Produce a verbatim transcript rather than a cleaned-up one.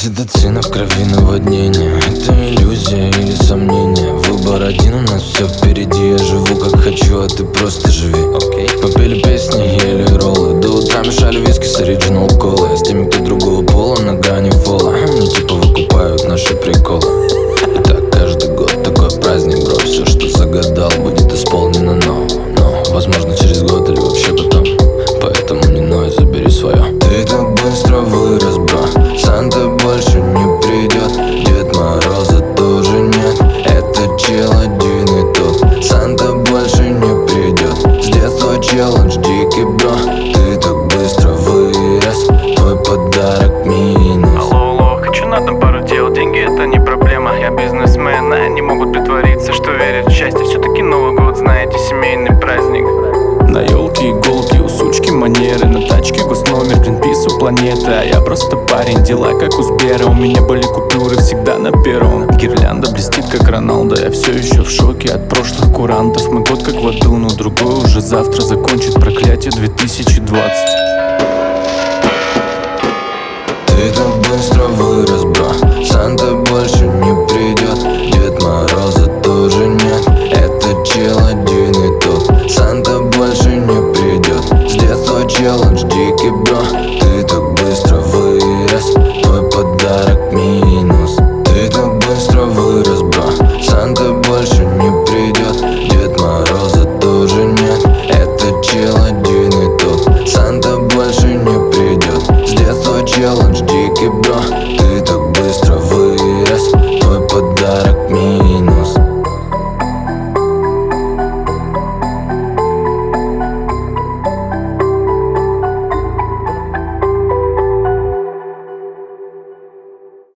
Окситоцина в крови наводнение. Это иллюзия или сомнение? Выбор один, у нас все впереди. Я живу как хочу, а ты просто живи. okay. Попили песни, ели роллы. До утра мешали виски с оригинал колой. С теми, кто другого пола, на грани фола. Они типа выкупают наши приколы. И так каждый год такой праздник, бро. Все, что загадал, будет исполнено, но, но возможно через год или вообще потом. Поэтому не ной, забери свое. Ты так быстро вырос, бро. Санта больше не придет. Дед Мороза тоже нет. Это чел один и тот. Санта больше не придет. С детства челлендж дикий, бро. Ты так быстро вырос. Твой подарок минус. Алло, алло, хочу на дом пару дел. Деньги это не проблема, я бизнесмен. А они могут притвориться, что верят в счастье. Все-таки Новый год, знаете, семейный праздник. На елке иголки, у сучки манеры. На тачке госномер, Гринпис у планеты. А я просто парень, дела как у Сбера. У меня были купюры всегда на первом. Гирлянда блестит как Роналдо. Я все еще в шоке от прошлых курантов. Мы год как в аду, но другой уже завтра закончит проклятие две тысячи двадцать. Ты так быстро вырос, бро. Санта больше не придет.